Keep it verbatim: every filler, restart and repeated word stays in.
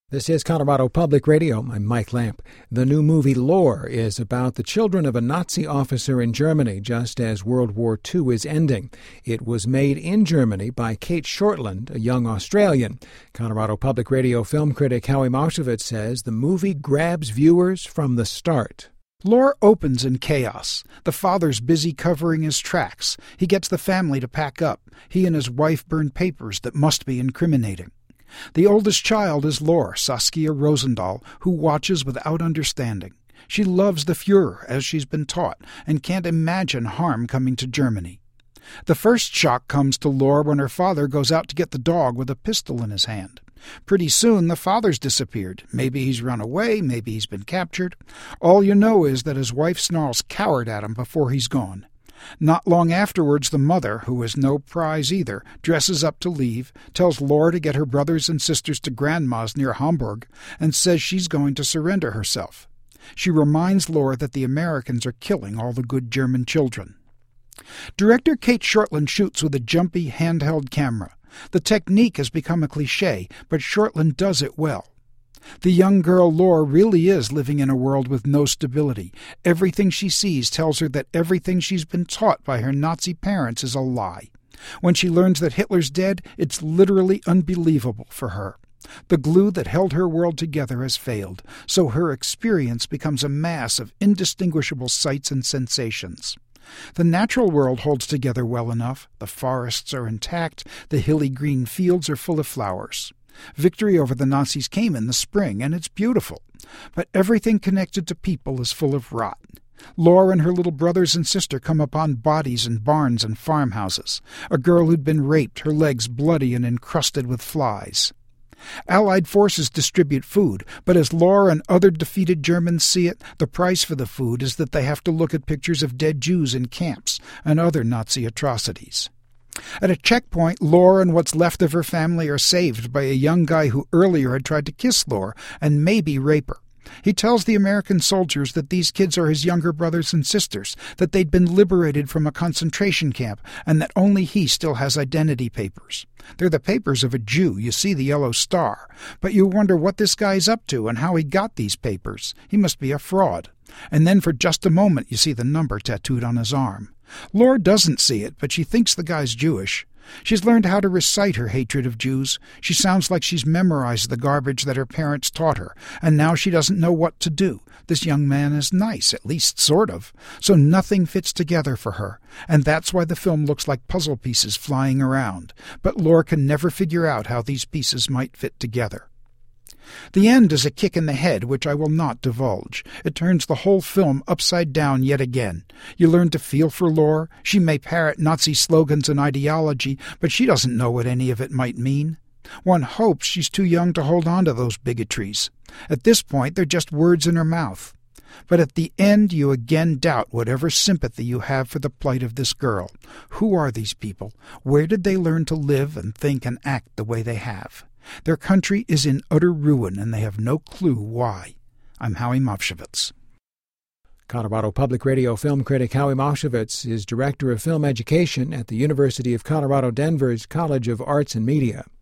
This is Colorado Public Radio. I'm Mike Lamp. The new movie Lore is about the children of a Nazi officer in Germany just as World War Two is ending. It was made in Germany by Kate Shortland, a young Australian. Colorado Public Radio film critic Howie Maushevitz says the movie grabs viewers from the start. Lore opens in chaos. The father's busy covering his tracks. He gets the family to pack up. He and his wife burn papers that must be incriminating. The oldest child is Lore, Saskia Rosendahl, who watches without understanding. She loves the Fuhrer, as she's been taught, and can't imagine harm coming to Germany. The first shock comes to Lore when her father goes out to get the dog with a pistol in his hand. Pretty soon, the father's disappeared. Maybe he's run away, maybe he's been captured. All you know is that his wife snarls coward at him before he's gone. Not long afterwards, the mother, who is no prize either, dresses up to leave, tells Lore to get her brothers and sisters to Grandma's near Hamburg, and says she's going to surrender herself. She reminds Lore that the Americans are killing all the good German children. Director Kate Shortland shoots with a jumpy, handheld camera. The technique has become a cliché, but Shortland does it well. The young girl Lore really is living in a world with no stability. Everything she sees tells her that everything she's been taught by her Nazi parents is a lie. When she learns that Hitler's dead, it's literally unbelievable for her. The glue that held her world together has failed, so her experience becomes a mass of indistinguishable sights and sensations. The natural world holds together well enough. The forests are intact, the hilly green fields are full of flowers. Victory over the Nazis came in the spring, and it's beautiful. But everything connected to people is full of rot. Lore and her little brothers and sister come upon bodies in barns and farmhouses. A girl who'd been raped, her legs bloody and encrusted with flies. Allied forces distribute food, but as Lore and other defeated Germans see it, the price for the food is that they have to look at pictures of dead Jews in camps and other Nazi atrocities. At a checkpoint, Lore and what's left of her family are saved by a young guy who earlier had tried to kiss Lore and maybe rape her. He tells the American soldiers that these kids are his younger brothers and sisters, that they'd been liberated from a concentration camp, and that only he still has identity papers. They're the papers of a Jew. You see the yellow star. But you wonder what this guy's up to and how he got these papers. He must be a fraud. And then for just a moment you see the number tattooed on his arm. Lore doesn't see it, but she thinks the guy's Jewish. She's learned how to recite her hatred of Jews. She sounds like she's memorized the garbage that her parents taught her, and now she doesn't know what to do. This young man is nice, at least sort of, so nothing fits together for her, and that's why the film looks like puzzle pieces flying around. But Lore can never figure out how these pieces might fit together. The end is a kick in the head, which I will not divulge. It turns the whole film upside down yet again. You learn to feel for Lore. She may parrot Nazi slogans and ideology, but she doesn't know what any of it might mean. One hopes she's too young to hold on to those bigotries. At this point, they're just words in her mouth. But at the end, you again doubt whatever sympathy you have for the plight of this girl. Who are these people? Where did they learn to live and think and act the way they have? Their country is in utter ruin, and they have no clue why. I'm Howie Maushevitz. Colorado Public Radio film critic Howie Maushevitz is Director of Film Education at the University of Colorado Denver's College of Arts and Media.